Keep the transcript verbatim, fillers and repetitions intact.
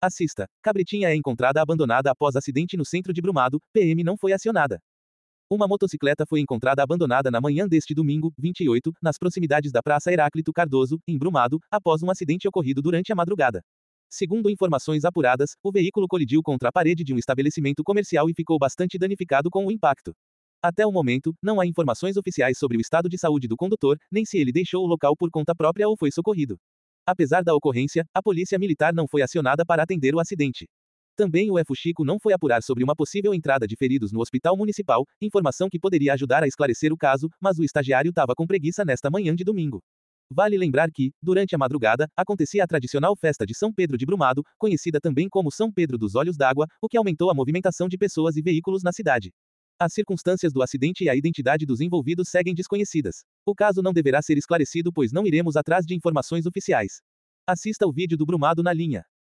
Assista. Cabritinha é encontrada abandonada após acidente no centro de Brumado, P M não foi acionada. Uma motocicleta foi encontrada abandonada na manhã deste domingo, vinte e oito, nas proximidades da Praça Heráclito Cardoso, em Brumado, após um acidente ocorrido durante a madrugada. Segundo informações apuradas, o veículo colidiu contra a parede de um estabelecimento comercial e ficou bastante danificado com o impacto. Até o momento, não há informações oficiais sobre o estado de saúde do condutor, nem se ele deixou o local por conta própria ou foi socorrido. Apesar da ocorrência, a polícia militar não foi acionada para atender o acidente. Também o Fuxico não foi apurar sobre uma possível entrada de feridos no hospital municipal, informação que poderia ajudar a esclarecer o caso, mas o estagiário estava com preguiça nesta manhã de domingo. Vale lembrar que, durante a madrugada, acontecia a tradicional festa de São Pedro de Brumado, conhecida também como São Pedro dos Olhos d'Água, o que aumentou a movimentação de pessoas e veículos na cidade. As circunstâncias do acidente e a identidade dos envolvidos seguem desconhecidas. O caso não deverá ser esclarecido pois não iremos atrás de informações oficiais. Assista o vídeo do Brumado na linha.